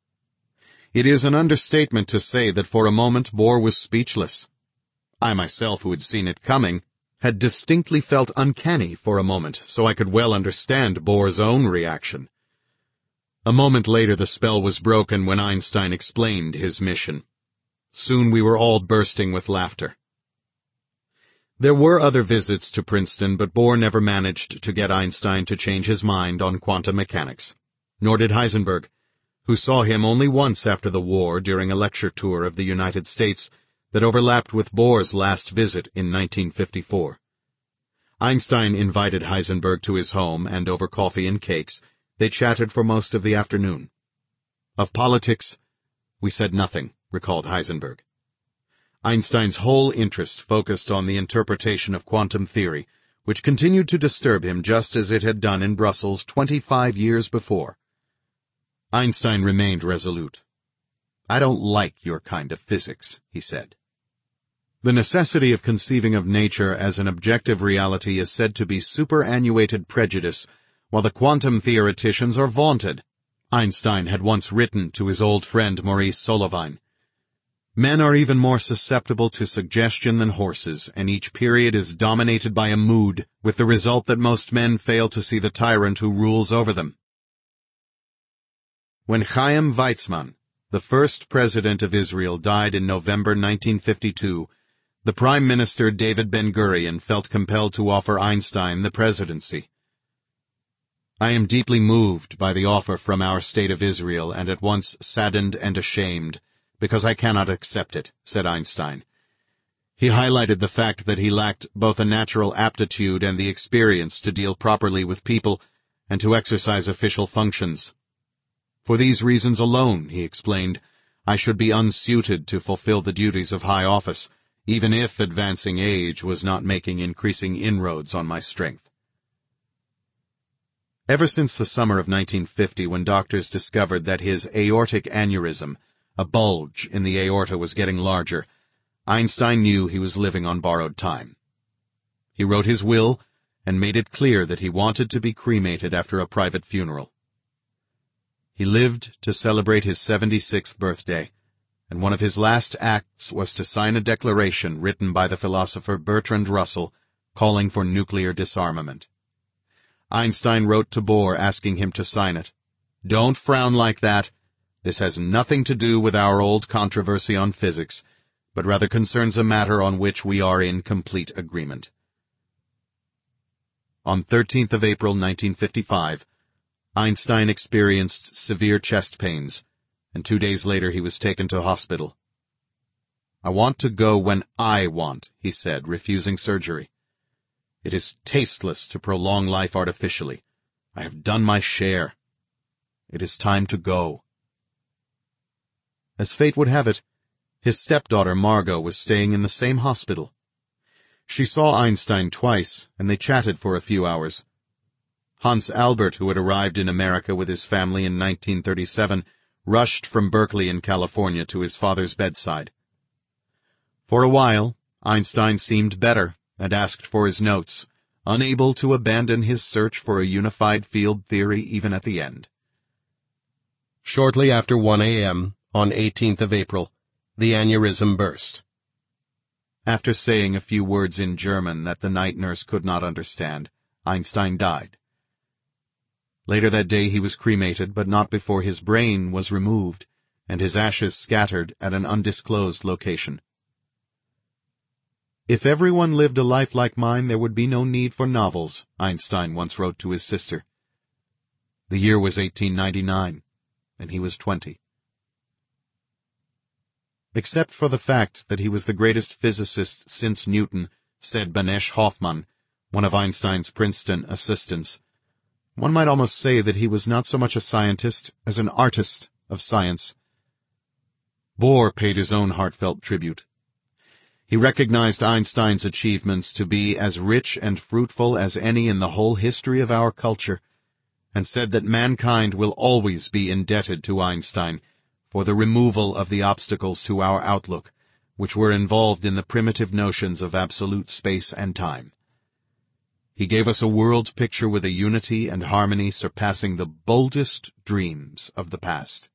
It is an understatement to say that for a moment Bohr was speechless. I myself, who had seen it coming, had distinctly felt uncanny for a moment, so I could well understand Bohr's own reaction. A moment later the spell was broken when Einstein explained his mission. Soon we were all bursting with laughter. There were other visits to Princeton, but Bohr never managed to get Einstein to change his mind on quantum mechanics. Nor did Heisenberg, who saw him only once after the war during a lecture tour of the United States that overlapped with Bohr's last visit in nineteen fifty-four. Einstein invited Heisenberg to his home, and over coffee and cakes, they chatted for most of the afternoon. Of politics, we said nothing, recalled Heisenberg. Einstein's whole interest focused on the interpretation of quantum theory, which continued to disturb him just as it had done in Brussels twenty-five years before. Einstein remained resolute. "I don't like your kind of physics," he said. The necessity of conceiving of nature as an objective reality is said to be superannuated prejudice, while the quantum theoreticians are vaunted. Einstein had once written to his old friend Maurice Solovine, "Men are even more susceptible to suggestion than horses, and each period is dominated by a mood, with the result that most men fail to see the tyrant who rules over them." When Chaim Weizmann, the first president of Israel, died in November nineteen fifty-two, the Prime Minister David Ben-Gurion felt compelled to offer Einstein the presidency. "I am deeply moved by the offer from our State of Israel, and at once saddened and ashamed, because I cannot accept it," said Einstein. He highlighted the fact that he lacked both a natural aptitude and the experience to deal properly with people and to exercise official functions. "For these reasons alone," he explained, "I should be unsuited to fulfill the duties of high office, even if advancing age was not making increasing inroads on my strength." Ever since the summer of nineteen fifty, when doctors discovered that his aortic aneurysm, a bulge in the aorta, was getting larger, Einstein knew he was living on borrowed time. He wrote his will and made it clear that he wanted to be cremated after a private funeral. He lived to celebrate his seventy-sixth birthday, and one of his last acts was to sign a declaration written by the philosopher Bertrand Russell calling for nuclear disarmament. Einstein wrote to Bohr asking him to sign it. "Don't frown like that. This has nothing to do with our old controversy on physics, but rather concerns a matter on which we are in complete agreement." On thirteenth of April nineteen fifty-five, Einstein experienced severe chest pains, and two days later he was taken to hospital. "I want to go when I want," he said, refusing surgery. "It is tasteless to prolong life artificially. I have done my share. It is time to go." As fate would have it, his stepdaughter Margot was staying in the same hospital. She saw Einstein twice, and they chatted for a few hours. Hans Albert, who had arrived in America with his family in nineteen thirty-seven, rushed from Berkeley in California to his father's bedside. For a while, Einstein seemed better and asked for his notes, unable to abandon his search for a unified field theory even at the end. Shortly after one a m, on eighteenth of April, the aneurysm burst. After saying a few words in German that the night nurse could not understand, Einstein died. Later that day he was cremated, but not before his brain was removed and his ashes scattered at an undisclosed location. "If everyone lived a life like mine, there would be no need for novels," Einstein once wrote to his sister. The year was eighteen ninety-nine, and he was twenty. Except for the fact that he was the greatest physicist since Newton, said Banesh Hoffman, one of Einstein's Princeton assistants, one might almost say that he was not so much a scientist as an artist of science. Bohr paid his own heartfelt tribute. He recognized Einstein's achievements to be as rich and fruitful as any in the whole history of our culture, and said that mankind will always be indebted to Einstein for the removal of the obstacles to our outlook, which were involved in the primitive notions of absolute space and time. He gave us a world picture with a unity and harmony surpassing the boldest dreams of the past.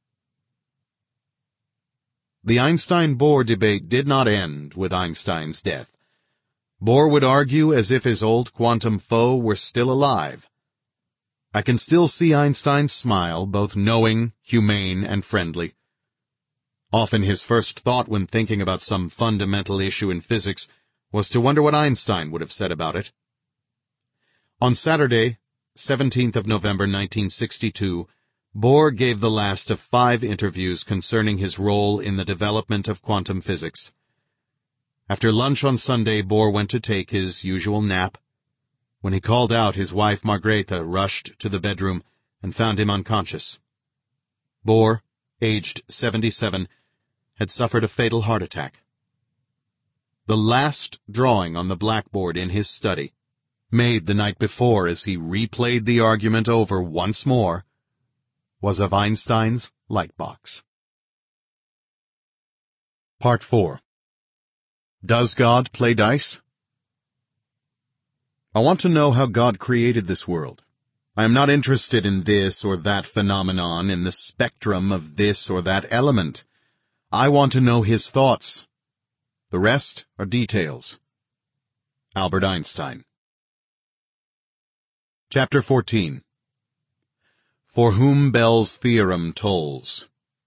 The Einstein-Bohr debate did not end with Einstein's death. Bohr would argue as if his old quantum foe were still alive. "I can still see Einstein's smile, both knowing, humane, and friendly." Often his first thought when thinking about some fundamental issue in physics was to wonder what Einstein would have said about it. On Saturday, seventeenth of November nineteen sixty-two, Bohr gave the last of five interviews concerning his role in the development of quantum physics. After lunch on Sunday, Bohr went to take his usual nap. When he called out, his wife Margrethe rushed to the bedroom and found him unconscious. Bohr, aged seventy-seven, had suffered a fatal heart attack. The last drawing on the blackboard in his study, made the night before as he replayed the argument over once more, was of Einstein's lightbox. Part four. Does God play dice? I want to know how God created this world. I am not interested in this or that phenomenon, in the spectrum of this or that element. I want to know his thoughts. The rest are details. Albert Einstein. Chapter fourteen. For whom Bell's theorem tolls.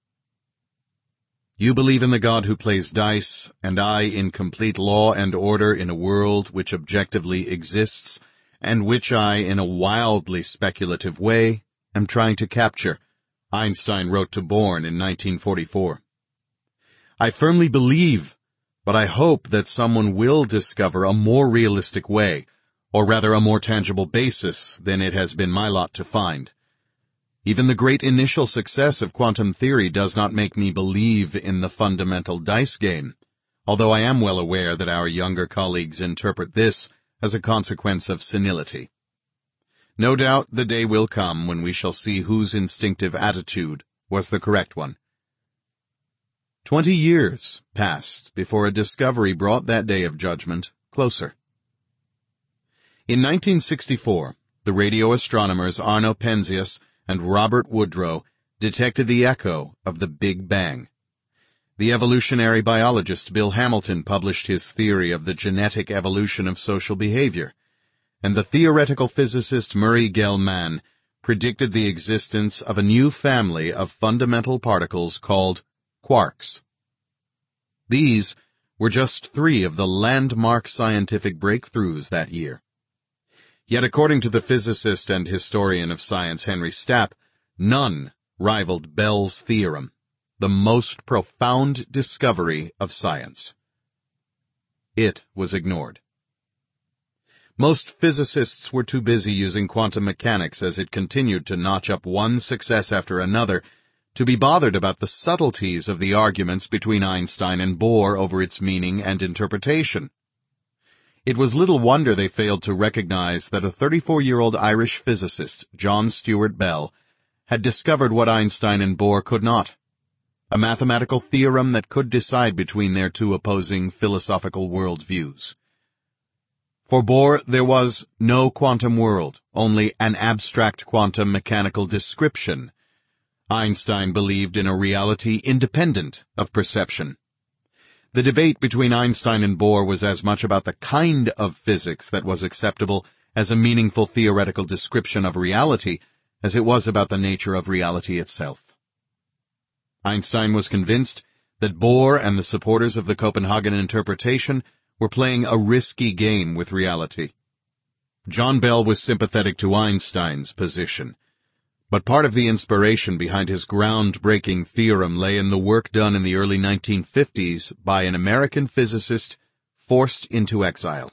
You believe in the God who plays dice, and I in complete law and order in a world which objectively exists, and which I, in a wildly speculative way, am trying to capture, Einstein wrote to Born in nineteen forty-four. I firmly believe, but I hope that someone will discover a more realistic way, or rather a more tangible basis than it has been my lot to find. Even the great initial success of quantum theory does not make me believe in the fundamental dice game, although I am well aware that our younger colleagues interpret this as a consequence of senility. No doubt the day will come when we shall see whose instinctive attitude was the correct one. Twenty years passed before a discovery brought that day of judgment closer. In nineteen sixty-four, the radio astronomers Arno Penzias and Robert Woodrow detected the echo of the Big Bang. The evolutionary biologist Bill Hamilton published his theory of the genetic evolution of social behavior, and the theoretical physicist Murray Gell-Mann predicted the existence of a new family of fundamental particles called quarks. These were just three of the landmark scientific breakthroughs that year. Yet according to the physicist and historian of science Henry Stapp, none rivaled Bell's theorem, the most profound discovery of science. It was ignored. Most physicists were too busy using quantum mechanics as it continued to notch up one success after another to be bothered about the subtleties of the arguments between Einstein and Bohr over its meaning and interpretation. It was little wonder they failed to recognize that a thirty-four-year-old Irish physicist, John Stuart Bell, had discovered what Einstein and Bohr could not, a mathematical theorem that could decide between their two opposing philosophical worldviews. For Bohr, there was no quantum world, only an abstract quantum mechanical description. Einstein believed in a reality independent of perception. The debate between Einstein and Bohr was as much about the kind of physics that was acceptable as a meaningful theoretical description of reality as it was about the nature of reality itself. Einstein was convinced that Bohr and the supporters of the Copenhagen interpretation were playing a risky game with reality. John Bell was sympathetic to Einstein's position, but part of the inspiration behind his groundbreaking theorem lay in the work done in the early nineteen fifties by an American physicist forced into exile.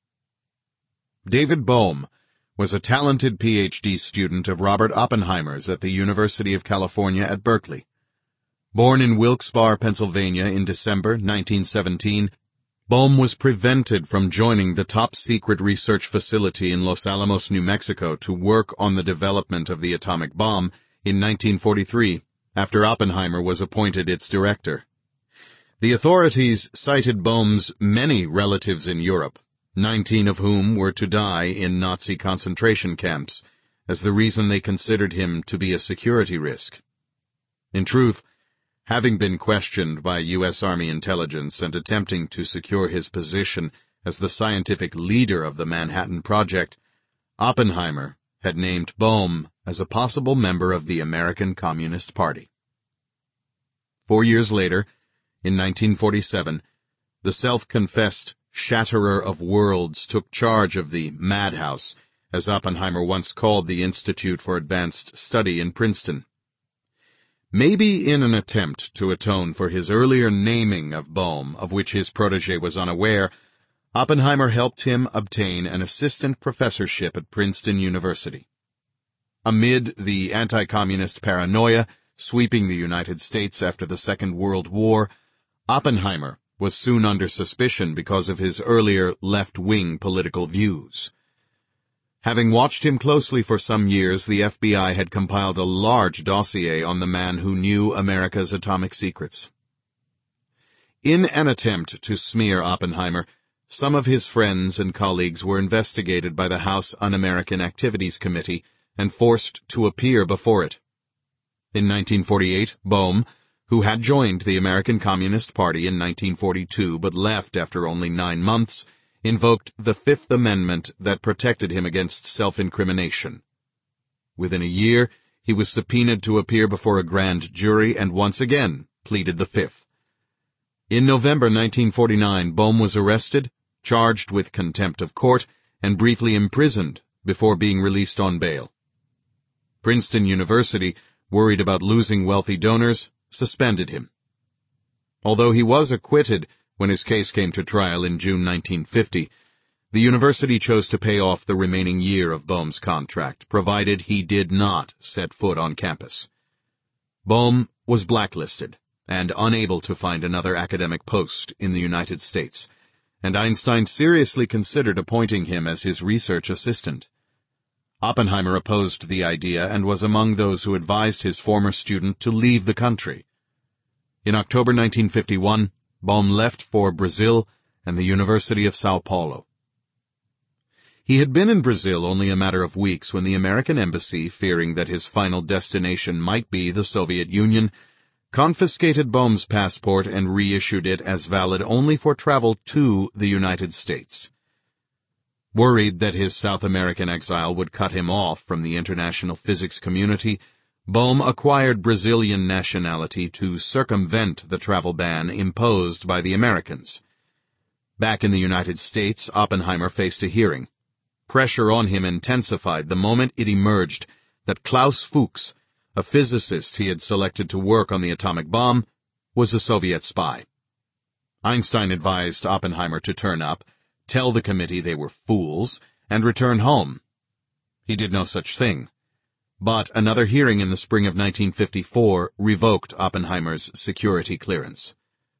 David Bohm was a talented P H D student of Robert Oppenheimer's at the University of California at Berkeley. Born in Wilkes-Barre, Pennsylvania in December nineteen seventeen, Bohm was prevented from joining the top-secret research facility in Los Alamos, New Mexico to work on the development of the atomic bomb in nineteen forty-three, after Oppenheimer was appointed its director. The authorities cited Bohm's many relatives in Europe, nineteen of whom were to die in Nazi concentration camps, as the reason they considered him to be a security risk. In truth, having been questioned by U S Army intelligence and attempting to secure his position as the scientific leader of the Manhattan Project, Oppenheimer had named Bohm as a possible member of the American Communist Party. Four years later, in nineteen forty-seven, the self-confessed shatterer of worlds took charge of the madhouse, as Oppenheimer once called the Institute for Advanced Study in Princeton. Maybe in an attempt to atone for his earlier naming of Bohm, of which his protege was unaware, Oppenheimer helped him obtain an assistant professorship at Princeton University. Amid the anti-communist paranoia sweeping the United States after the Second World War, Oppenheimer was soon under suspicion because of his earlier left-wing political views. Having watched him closely for some years, the F B I had compiled a large dossier on the man who knew America's atomic secrets. In an attempt to smear Oppenheimer, some of his friends and colleagues were investigated by the House Un-American Activities Committee and forced to appear before it. In nineteen forty-eight, Bohm, who had joined the American Communist Party in nineteen forty-two but left after only nine months, invoked the Fifth Amendment that protected him against self-incrimination. Within a year, he was subpoenaed to appear before a grand jury and once again pleaded the Fifth. In November nineteen forty-nine, Bohm was arrested, charged with contempt of court, and briefly imprisoned before being released on bail. Princeton University, worried about losing wealthy donors, suspended him. Although he was acquitted when his case came to trial in June nineteen fifty, the university chose to pay off the remaining year of Bohm's contract, provided he did not set foot on campus. Bohm was blacklisted and unable to find another academic post in the United States, and Einstein seriously considered appointing him as his research assistant. Oppenheimer opposed the idea and was among those who advised his former student to leave the country. In October nineteen fifty-one, Bohm left for Brazil and the University of Sao Paulo. He had been in Brazil only a matter of weeks when the American embassy, fearing that his final destination might be the Soviet Union, confiscated Bohm's passport and reissued it as valid only for travel to the United States. Worried that his South American exile would cut him off from the international physics community, Bohm acquired Brazilian nationality to circumvent the travel ban imposed by the Americans. Back in the United States, Oppenheimer faced a hearing. Pressure on him intensified the moment it emerged that Klaus Fuchs, a physicist he had selected to work on the atomic bomb, was a Soviet spy. Einstein advised Oppenheimer to turn up, tell the committee they were fools, and return home. He did no such thing. But another hearing in the spring of nineteen fifty-four revoked Oppenheimer's security clearance.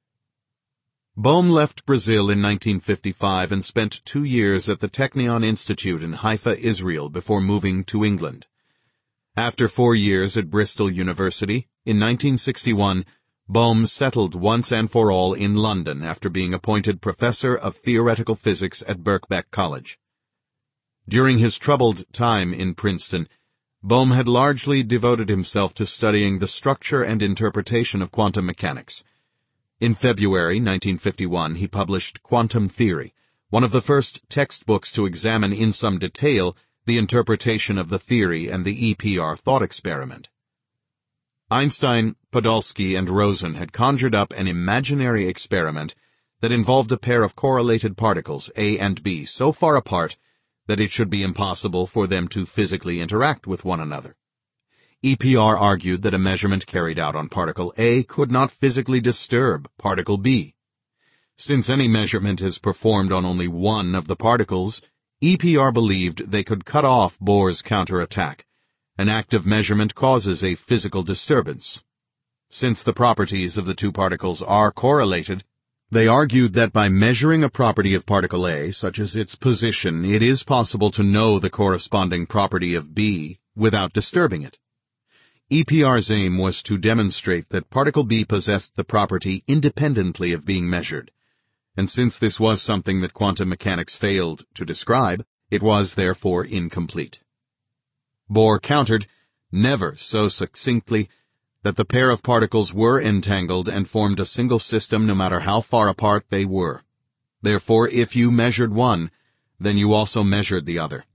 Bohm left Brazil in nineteen fifty-five and spent two years at the Technion Institute in Haifa, Israel, before moving to England. After four years at Bristol University, in nineteen sixty-one, Bohm settled once and for all in London after being appointed Professor of Theoretical Physics at Birkbeck College. During his troubled time in Princeton, Bohm had largely devoted himself to studying the structure and interpretation of quantum mechanics. In February nineteen fifty-one, he published Quantum Theory, one of the first textbooks to examine in some detail the interpretation of the theory and the E P R thought experiment. Einstein, Podolsky, and Rosen had conjured up an imaginary experiment that involved a pair of correlated particles, A and B, so far apart that it should be impossible for them to physically interact with one another. E P R argued that a measurement carried out on particle A could not physically disturb particle B. Since any measurement is performed on only one of the particles, E P R believed they could cut off Bohr's counterattack. An act of measurement causes a physical disturbance. Since the properties of the two particles are correlated, they argued that by measuring a property of particle A, such as its position, it is possible to know the corresponding property of B without disturbing it. E P R's aim was to demonstrate that particle B possessed the property independently of being measured, and since this was something that quantum mechanics failed to describe, it was therefore incomplete. Bohr countered, never so succinctly, that the pair of particles were entangled and formed a single system no matter how far apart they were. Therefore, if you measured one, then you also measured the other.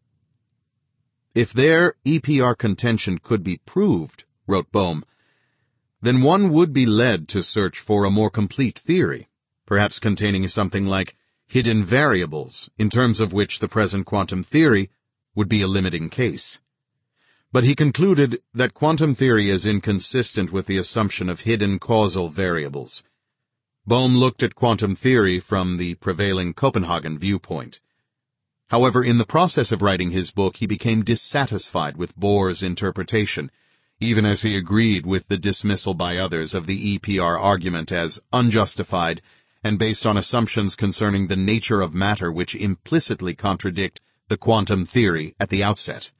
If their E P R contention could be proved, wrote Bohm, then one would be led to search for a more complete theory, perhaps containing something like hidden variables, in terms of which the present quantum theory would be a limiting case. But he concluded that quantum theory is inconsistent with the assumption of hidden causal variables. Bohm looked at quantum theory from the prevailing Copenhagen viewpoint. However, in the process of writing his book, he became dissatisfied with Bohr's interpretation, even as he agreed with the dismissal by others of the E P R argument as unjustified and based on assumptions concerning the nature of matter which implicitly contradict the quantum theory at the outset.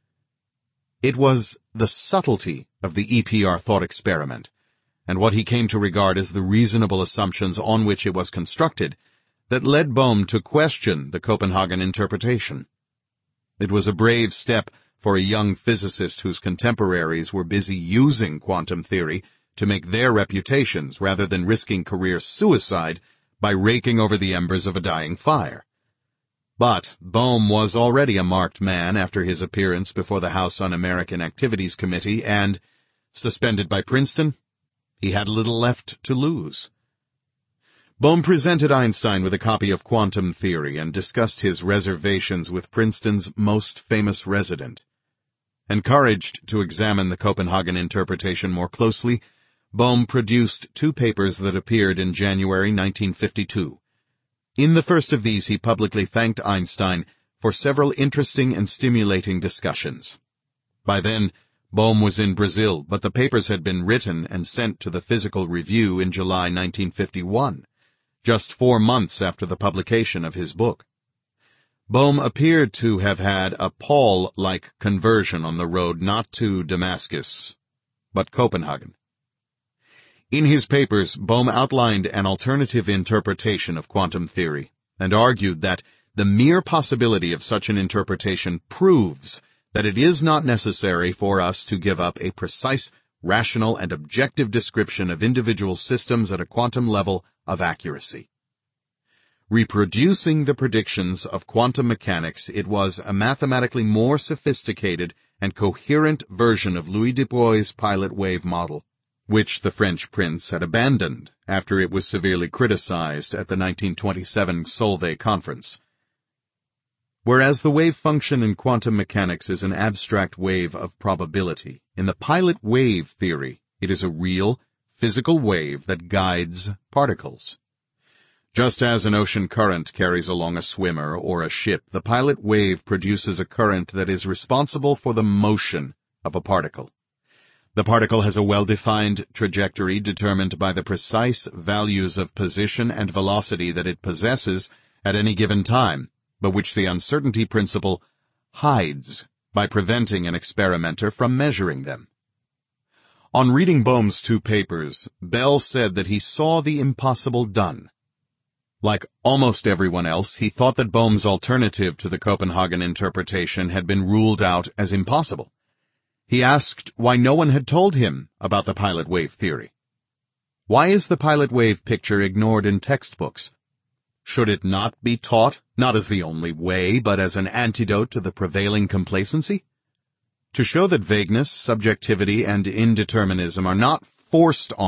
It was the subtlety of the E P R thought experiment, and what he came to regard as the reasonable assumptions on which it was constructed, that led Bohm to question the Copenhagen interpretation. It was a brave step for a young physicist whose contemporaries were busy using quantum theory to make their reputations rather than risking career suicide by raking over the embers of a dying fire. But Bohm was already a marked man after his appearance before the House Un-American Activities Committee, and, suspended by Princeton, he had little left to lose. Bohm presented Einstein with a copy of Quantum Theory and discussed his reservations with Princeton's most famous resident. Encouraged to examine the Copenhagen interpretation more closely, Bohm produced two papers that appeared in January nineteen fifty-two. In the first of these he publicly thanked Einstein for several interesting and stimulating discussions. By then, Bohm was in Brazil, but the papers had been written and sent to the Physical Review in July nineteen fifty-one. Just four months after the publication of his book. Bohm appeared to have had a Paul-like conversion on the road not to Damascus, but Copenhagen. In his papers, Bohm outlined an alternative interpretation of quantum theory and argued that the mere possibility of such an interpretation proves that it is not necessary for us to give up a precise, rational, and objective description of individual systems at a quantum level of accuracy. Reproducing the predictions of quantum mechanics, it was a mathematically more sophisticated and coherent version of Louis de Broglie's pilot wave model, which the French prince had abandoned after it was severely criticized at the nineteen twenty-seven Solvay conference. Whereas the wave function in quantum mechanics is an abstract wave of probability, in the pilot wave theory, it is a real, physical wave that guides particles. Just as an ocean current carries along a swimmer or a ship, the pilot wave produces a current that is responsible for the motion of a particle. The particle has a well-defined trajectory determined by the precise values of position and velocity that it possesses at any given time, but which the uncertainty principle hides by preventing an experimenter from measuring them. On reading Bohm's two papers, Bell said that he saw the impossible done. Like almost everyone else, he thought that Bohm's alternative to the Copenhagen interpretation had been ruled out as impossible. He asked why no one had told him about the pilot wave theory. Why is the pilot wave picture ignored in textbooks? Should it not be taught, not as the only way, but as an antidote to the prevailing complacency? To show that vagueness, subjectivity, and indeterminism are not forced on